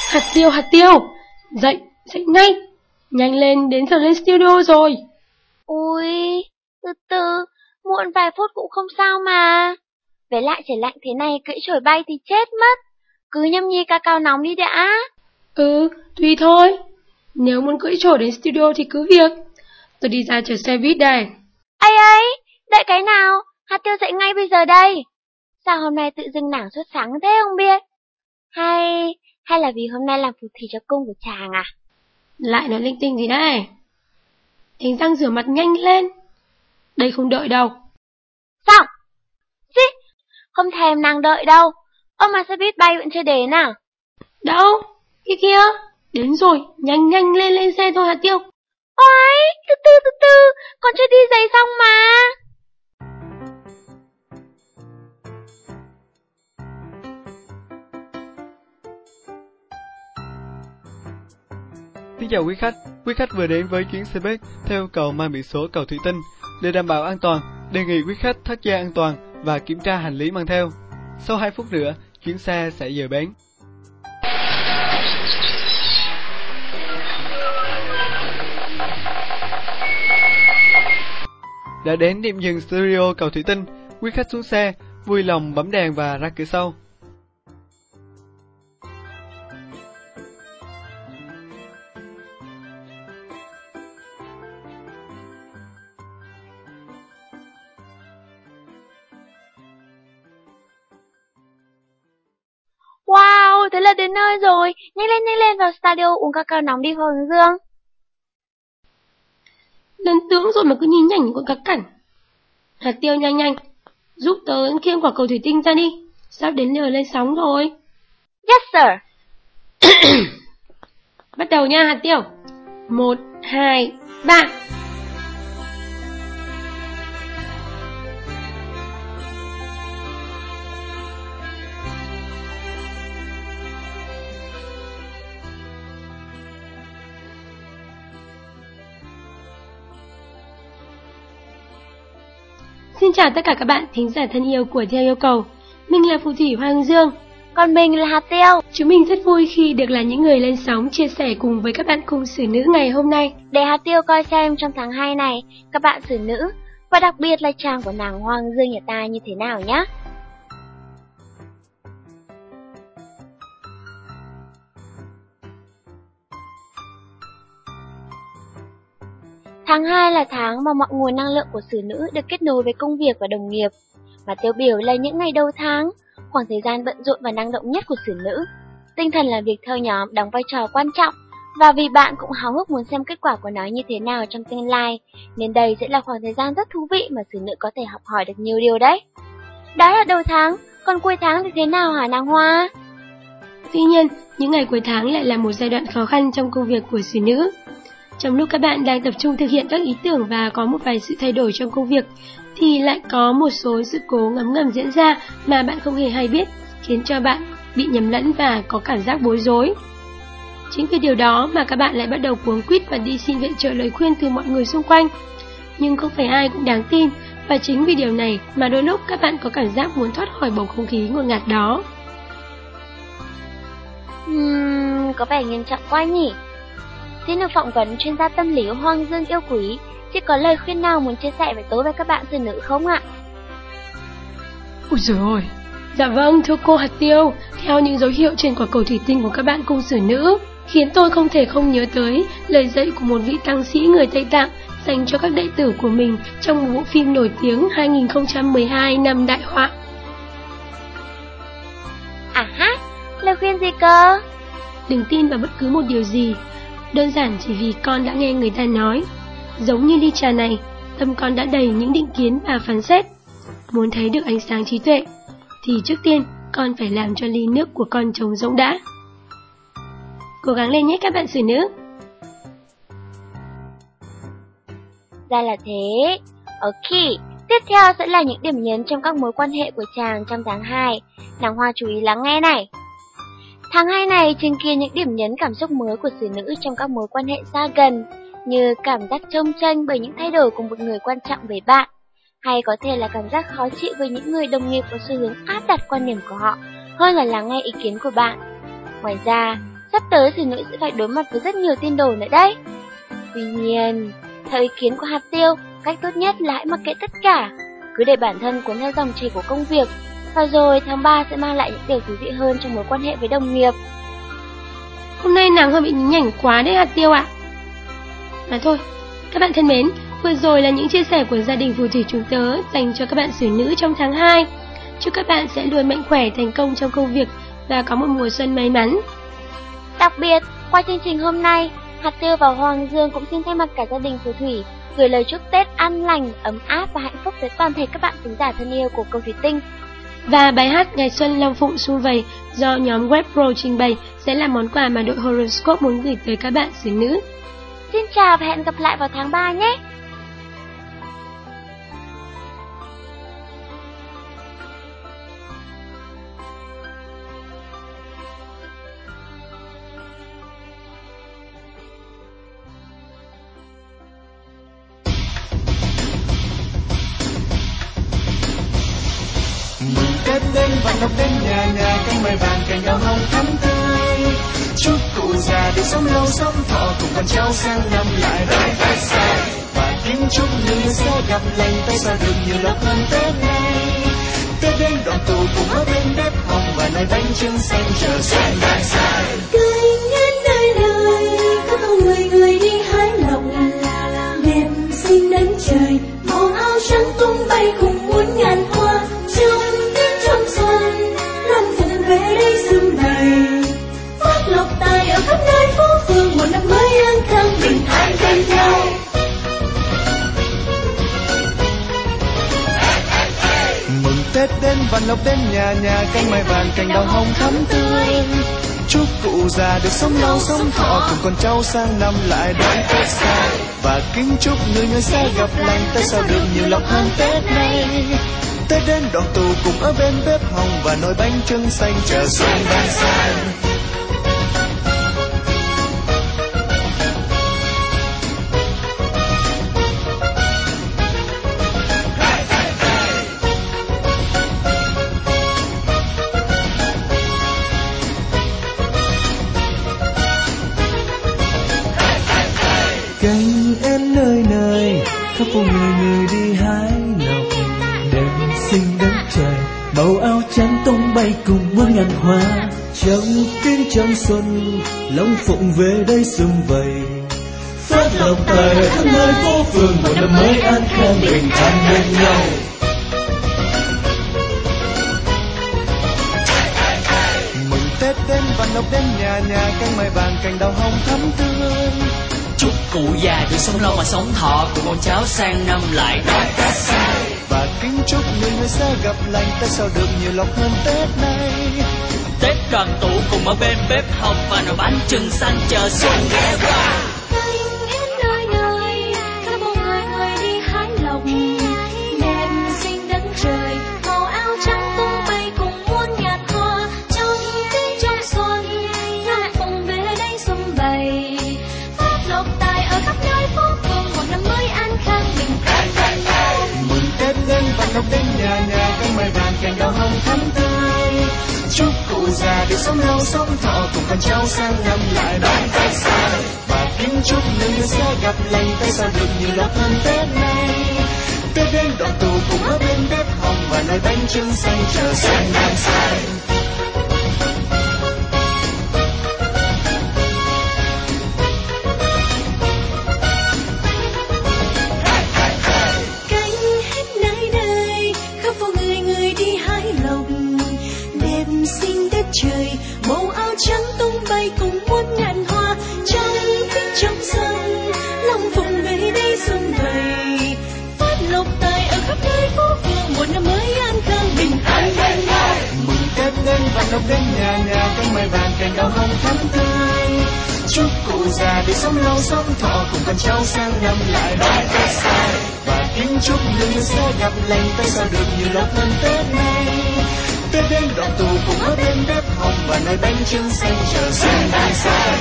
Hạt tiêu, dậy, dậy ngay, nhanh lên, đến giờ lên studio rồi. Ui, từ từ, muộn vài phút cũng không sao mà. Với lại trời lạnh thế này cưỡi chổi bay thì chết mất. Cứ nhâm nhi cacao nóng đi đã. Tùy thôi. Nếu muốn cưỡi chổi đến studio thì cứ việc. Tôi đi ra chờ xe buýt đây. Ấy, đợi cái nào, hạt tiêu dậy ngay bây giờ đây. Sao hôm nay tự dưng nảng sốt sáng thế không biết? Hay là vì hôm nay làm phù thủy cho cung của chàng à? Lại nói linh tinh gì đây? Đánh răng rửa mặt nhanh lên. Đây không đợi đâu. Sao? Xí, không thèm nàng đợi đâu. Ơ mà xe buýt bay vẫn chưa đến à? Đâu? Kia, đến rồi, nhanh lên xe thôi hạt tiêu. Ôi, từ từ, con chưa đi giày xong mà. Xin chào quý khách vừa đến với chuyến xe buýt theo cầu mang biển số cầu Thủy Tinh. Để đảm bảo an toàn, đề nghị quý khách thắt dây an toàn và kiểm tra hành lý mang theo. Sau 2 phút nữa, chuyến xe sẽ dời bến. Đã đến điểm dừng studio cầu Thủy Tinh, quý khách xuống xe, vui lòng bấm đèn và ra cửa sau. Wow, thế là đến nơi rồi. Nhanh lên vào studio uống cacao nóng đi Hoàng Dương. Lớn tướng rồi mà cứ nhìn nhảnh con cá cảnh. Hạt tiêu nhanh, giúp tớ khiêng quả cầu thủy tinh ra đi. Sắp đến giờ lên sóng rồi. Yes sir. Bắt đầu nha hạt tiêu. 1, 2, 3. Xin chào tất cả các bạn thính giả thân yêu của Theo Yêu Cầu. Mình là phù thủy Hoàng Dương. Còn mình là hạt tiêu. Chúng mình rất vui khi được là những người lên sóng chia sẻ cùng với các bạn cung sử nữ ngày hôm nay. Để hạt tiêu coi xem trong tháng 2 này, các bạn sử nữ, và đặc biệt là chàng của nàng Hoàng Dương nhà ta như thế nào nhé. Tháng 2 là tháng mà mọi nguồn năng lượng của sử nữ được kết nối với công việc và đồng nghiệp, mà tiêu biểu là những ngày đầu tháng, khoảng thời gian bận rộn và năng động nhất của sử nữ. Tinh thần làm việc theo nhóm đóng vai trò quan trọng, và vì bạn cũng háo hức muốn xem kết quả của nó như thế nào trong tương lai, nên đây sẽ là khoảng thời gian rất thú vị mà sử nữ có thể học hỏi được nhiều điều đấy. Đó là đầu tháng, còn cuối tháng thì thế nào hả nàng Hoa? Tuy nhiên, những ngày cuối tháng lại là một giai đoạn khó khăn trong công việc của sử nữ. Trong lúc các bạn đang tập trung thực hiện các ý tưởng và có một vài sự thay đổi trong công việc, thì lại có một số sự cố ngầm diễn ra mà bạn không hề hay biết, khiến cho bạn bị nhầm lẫn và có cảm giác bối rối. Chính vì điều đó mà các bạn lại bắt đầu cuống quýt và đi xin viện trợ lời khuyên từ mọi người xung quanh. Nhưng không phải ai cũng đáng tin, và chính vì điều này mà đôi lúc các bạn có cảm giác muốn thoát khỏi bầu không khí ngột ngạt đó. Có vẻ nghiêm trọng quá nhỉ? Xin được phỏng vấn chuyên gia tâm lý Hoàng Dương yêu quý, chị có lời khuyên nào muốn chia sẻ với tớ và các bạn sử nữ không ạ? Ôi giời ơi! Dạ vâng, thưa cô hạt tiêu, theo những dấu hiệu trên quả cầu thủy tinh của các bạn cung sử nữ, khiến tôi không thể không nhớ tới lời dạy của một vị tăng sĩ người Tây Tạng dành cho các đệ tử của mình trong một bộ phim nổi tiếng 2012 năm đại họa. À ha, lời khuyên gì cơ? Đừng tin vào bất cứ một điều gì, đơn giản chỉ vì con đã nghe người ta nói. Giống như ly trà này, tâm con đã đầy những định kiến và phán xét. Muốn thấy được ánh sáng trí tuệ, thì trước tiên con phải làm cho ly nước của con trống rỗng đã. Cố gắng lên nhé các bạn sử nữ. Ra là thế. Ok, tiếp theo sẽ là những điểm nhấn trong các mối quan hệ của chàng trong tháng 2. Nàng Hoa chú ý lắng nghe này. Tháng 2 này chứng kiến những điểm nhấn cảm xúc mới của sử nữ trong các mối quan hệ xa gần, như cảm giác chông chênh bởi những thay đổi của một người quan trọng với bạn, hay có thể là cảm giác khó chịu với những người đồng nghiệp có xu hướng áp đặt quan điểm của họ hơn là lắng nghe ý kiến của bạn. Ngoài ra, sắp tới xử nữ sẽ phải đối mặt với rất nhiều tin đồn nữa đấy. Tuy nhiên, theo ý kiến của Hạt Tiêu, cách tốt nhất là hãy mặc kệ tất cả, cứ để bản thân cuốn theo dòng chảy của công việc, và rồi tháng 3 sẽ mang lại những điều thú vị hơn trong mối quan hệ với đồng nghiệp. Hôm nay nàng hơi bị nhí nhảnh quá đấy Hạt Tiêu ạ. Mà thôi, các bạn thân mến, vừa rồi là những chia sẻ của gia đình phù thủy chúng tớ dành cho các bạn xử nữ trong tháng 2. Chúc các bạn sẽ luôn mạnh khỏe, thành công trong công việc và có một mùa xuân may mắn. Đặc biệt, qua chương trình hôm nay, Hạt Tiêu và Hoàng Dương cũng xin thay mặt cả gia đình phù thủy gửi lời chúc Tết an lành, ấm áp và hạnh phúc tới toàn thể các bạn thính giả thân yêu của Câu Thủy Tinh. Và bài hát Ngày Xuân Long Phụng Sum Vầy do nhóm Web Pro trình bày sẽ là món quà mà đội Horoscope muốn gửi tới các bạn xử nữ. Xin chào và hẹn gặp lại vào tháng 3 nhé! Tết đến và ngập đến nhà nhà, cánh mai vàng cành đào hồng thắm tươi. Chúc cụ già được sống lâu sống thọ, cùng con cháu sang năm lại đón Tết xa. Và kính chúc người sẽ gặp lành, tay sao được nhiều lộc hơn Tết này. Tết đến đoàn tụ cùng ở bên bếp hồng, và nơi bánh trưng xanh chờ xuân đang dài. Cánh hết nơi đời, có bao người người đi hái lộc. Đẹp xinh đến trời, màu áo trắng tung bay cùng muôn ngàn hoa. Trong xuân, Long Phụng về đây sum vầy, phát lộc tài ở khắp nơi phố phường, một năm mới an khang bình an bên nhau. Mừng Tết đến và lộc đến nhà nhà, cánh mai vàng cành đào hồng thắm tươi. Chúc cụ già được sống lâu sống thọ, cùng con cháu sang năm lại đón Tết xa. Và kính chúc người sẽ gặp lành, Tết sao được nhiều lộc hơn Tết này. Tết đến đoàn tụ cùng ở bên bếp hồng, và nồi bánh trưng xanh chờ xuân đang sang. Cánh én nơi nơi, khắp phố người người đi hái lộc. Đêm xinh đến trời, màu áo trắng tung bay cùng muôn ngàn hoa. Trong tiếng trong xuân, Long Phụng về đây sum vầy, phát lộc tài ở khắp nơi phố phường, một năm mới an khang bình an bên nhau. Mừng Tết đến và lộc đến nhà nhà, cánh mai vàng cành đào hồng thắm tươi. Chúc cụ già được sống lâu mà sống thọ, cùng con cháu sang năm lại đón Tết xa. Và kính chúc người sẽ gặp lành, Tết sao được nhiều lộc hơn Tết này. Tết đoàn tụ cùng ở bên bếp hồng, và nồi bánh trưng xanh chờ xuân ghé qua. Cánh hết nơi nơi, có bao người người đi hái lộc. Đẹp xinh đến trời, màu áo trắng tung bay cùng muôn ngàn hoa. Trong tiếng trong xuân, Long Phụng về đây sum vầy, phát lộc tài ở khắp nơi phố phường, một năm mới an khang bình an bên nhau. Mừng Tết đến và lộc đến nhà nhà, cánh mai vàng cành đào hồng thắm tươi. Chúc cụ già được sống lâu sống thọ, cùng con cháu sang năm lại đón Tết xa. Và kính chúc người sẽ gặp lành, Tết sao được nhiều lộc hơn Tết này. Tết đến đoàn tụ cùng ở bên bếp hồng, và nồi bánh trưng xanh chờ xuân đang sang. Trời màu áo trắng tung bay cùng muôn ngàn hoa. Trong tiếng trong xuân, Long Phụng về đây sum vầy, phát lộc tài ở khắp nơi phố phường, một năm mới an khang bình an bên nhau. Mừng Tết đến và lộc đến nhà nhà, cánh mai vàng cành đào hồng thắm tươi. Chúc cụ già được sống lâu sống thọ, cùng con cháu sang năm lại đón Tết xa. Và kính chúc người sẽ gặp lành, Tết sao được nhiều lộc hơn Tết này. Tết đến đoàn tụ cùng ở bên bếp hồng, và nơi bánh trưng xanh chờ xuân đang sang.